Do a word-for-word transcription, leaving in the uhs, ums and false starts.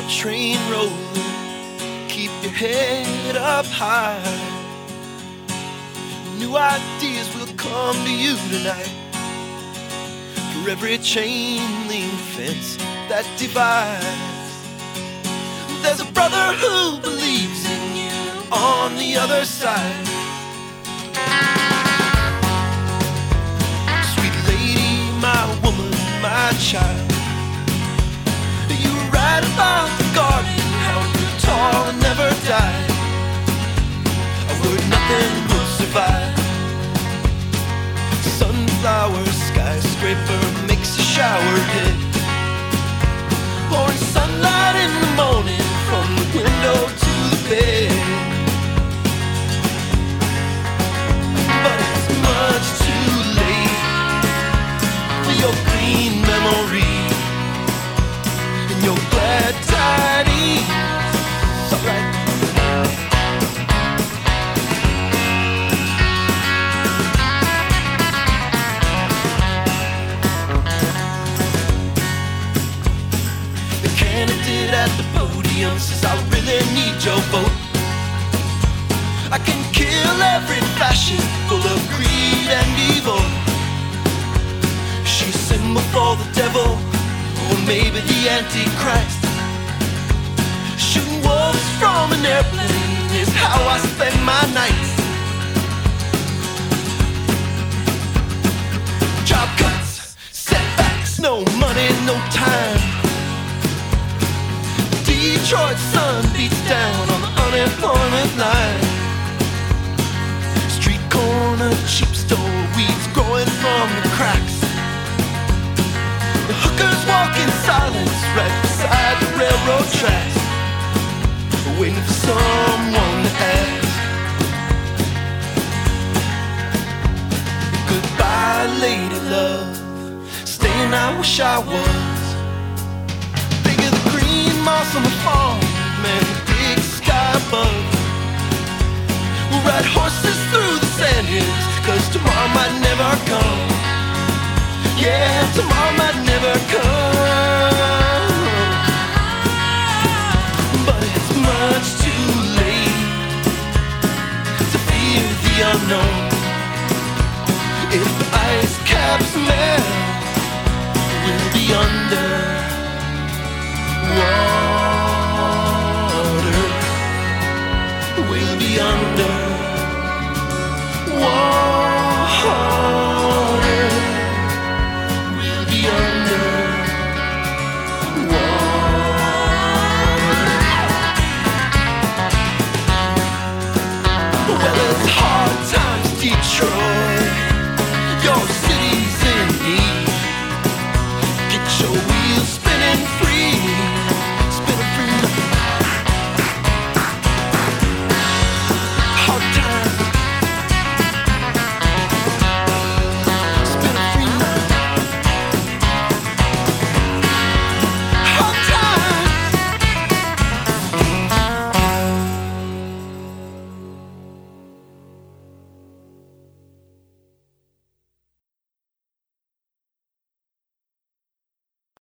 train rolling, keep your head up high. New ideas will come to you tonight. For every chain link fence that divides, there's a brother who believes in you on the other side. Sweet lady, my woman, my child, you were right about the garden, how it grew tall and never died. A word nothing will survive. Sunflower skyscraper makes a shower hit, pouring sunlight in the morning from the window to the bed. But it's much too late for your green memory and your glad tidings. It's alright. The candidate at the podium says, I really need your vote. I can kill every fascist full of greed and evil. She's symbol for the devil, or maybe the Antichrist. Shooting wolves from an airplane is how I spend my nights. Job cuts, setbacks, no money, no time. Detroit's sun beats down on the unemployment line. Street corner, cheap store, weeds growing from the cracks. The hookers walk in silence right beside the railroad tracks, waiting for someone to ask. Goodbye, lady love, staying I wish I was. Bigger the green moss on the farm and the big sky above. We'll ride horses through the sand hills, cause tomorrow might never come. Yeah, tomorrow might never come. But it's much too late to fear the unknown. If the ice caps melt, we'll be under water. We'll be under water. We'll be under water. Well, it's hard times, Detroit.